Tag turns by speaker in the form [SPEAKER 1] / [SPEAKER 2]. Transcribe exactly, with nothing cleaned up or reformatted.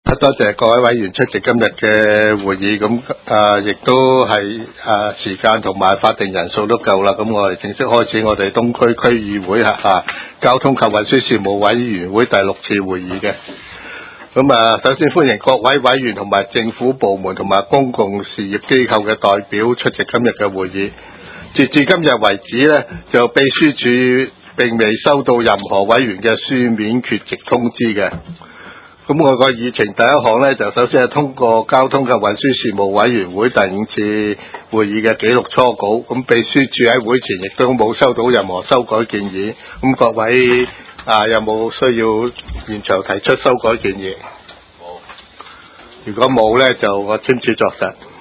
[SPEAKER 1] 多謝各位委員出席今日嘅會議，咁啊亦都係啊時間同埋法定人數都夠啦，咁我哋正式開始我哋東區區議會啊交通及運輸事務委員會第六次會議嘅。咁啊，首先歡迎各位委員同埋政府部門同埋公共事業機構嘅代表出席今日嘅會議。截至今日為止呢，就秘書處並未收到任何委員嘅書面缺席通知嘅。咁我個議程第一項呢，就首先係通過交通及運輸事務委員會第五次會議嘅記錄初稿。咁秘書處喺會前亦都冇收到任何修改建議。咁各位啊，有冇需要現場提出修改建議？冇。如果冇呢，就我簽署作實。